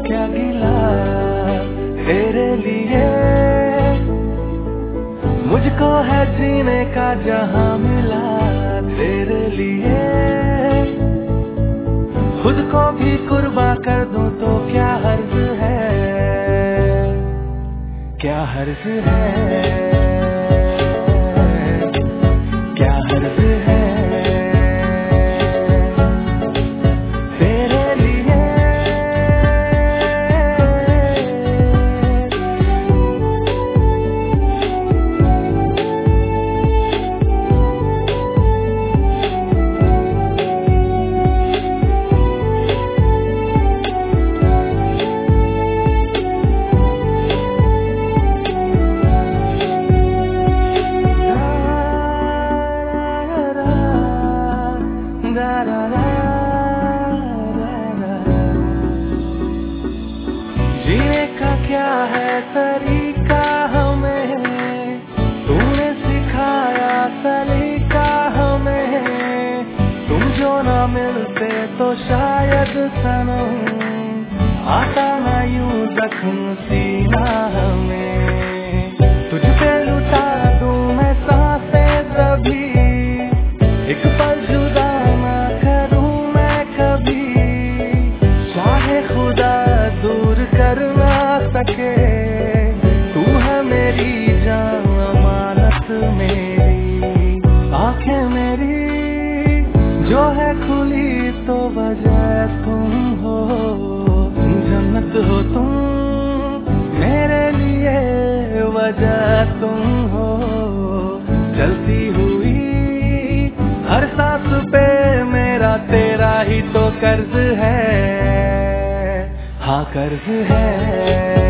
क्या गिला तेरे लिए, मुझको है जीने का जहां मिला तेरे लिए। खुद को भी कुर्बान कर दूं तो क्या हर्ज है, क्या हर्ज है, क्या हर्ज है तेरे लिए। जीने का क्या है तरीका हमें, तूने सिखाया सलीका हमें। तुम जो ना मिलते तो शायद सनम आता ना यूं जख्म सीना हमें। तुझ पे लुटा दूं मैं सांसें सभी, एक पल जुदा ना करूं मैं कभी। चाहे खुदा दूर कर ना सके, तू है मेरी जान अमानत मेरी। आंखें मेरी जो है खुली तो वजह तुम हो, जन्नत हो तुम मेरे लिए, वजह तुम हो। चलती हुई हर सांस पे मेरा तेरा ही तो कर्ज है, हाँ कर्ज है।